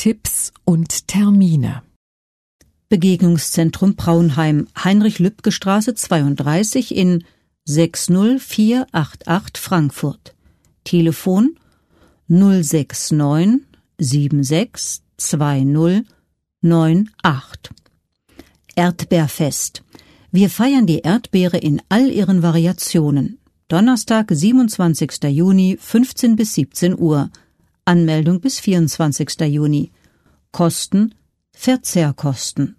Tipps und Termine. Begegnungszentrum Praunheim, Heinrich-Lübke-Straße 32 in 60488 Frankfurt. Telefon 069 76 20 98. Erdbeerfest. Wir feiern die Erdbeere in all ihren Variationen. Donnerstag, 27. Juni, 15 bis 17 Uhr. Anmeldung bis 24. Juni. Kosten: Verzehrkosten.